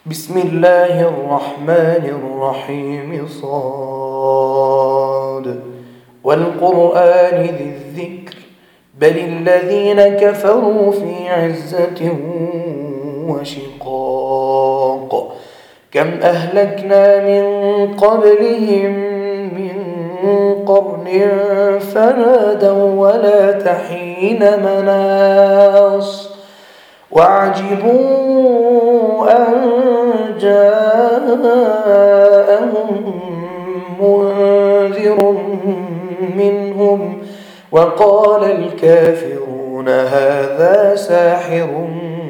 بسم الله الرحمن الرحيم صاد والقرآن ذي الذكر بل الذين كفروا في عزة وشقاق كم أهلكنا من قبلهم من قرن فنادوا ولا تحين مناص وعجبوا أن جاءهم منذر منهم وقال الكافرون هذا ساحر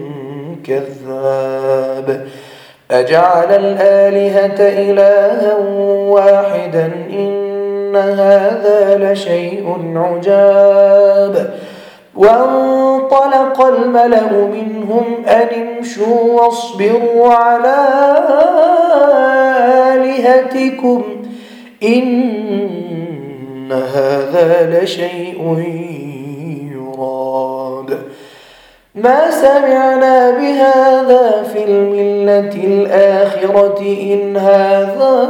كذاب أجعل الآلهة إلها واحدا إن هذا لشيء عجاب وانطلق الملأ منهم أن امشوا واصبروا على آلهتكم إن هذا لشيء يراد ما سمعنا بهذا في الملة الآخرة إن هذا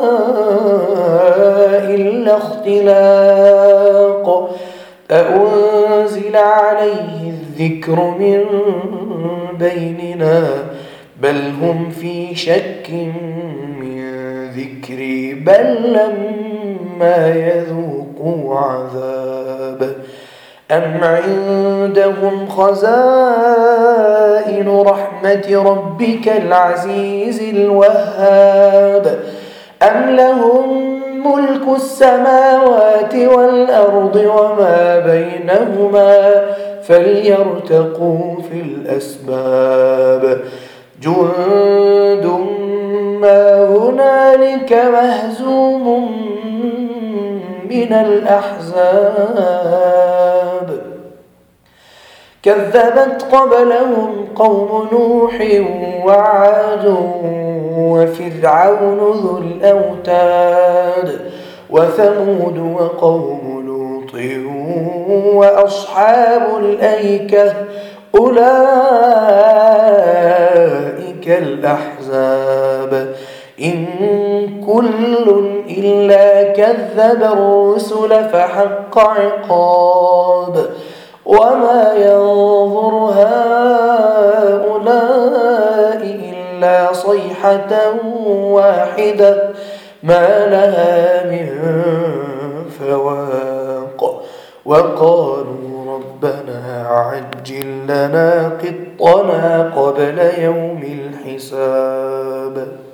إلا اختلاق أأنزل عليه الذكر من بيننا بل هم في شك من ذكري بل لما يذوقوا عذاب أم عندهم خزائن رحمة ربك العزيز الوهاب أم لهم ملك السماوات والأرض وما بينهما فليرتقوا في الأسباب جند ما هنالك مهزوم من الأحزاب كذبت قبلهم قوم نوح وعاد وفرعون ذو الأوتاد وثمود وقوم لوط وأصحاب الأيكة أولئك الأحزاب إن كل إلا كذب الرسل فحق عقاب وما ينظر هؤلاء إلا صيحة واحدة ما لها من فواق وقالوا ربنا عجل لنا قطنا قبل يوم الحساب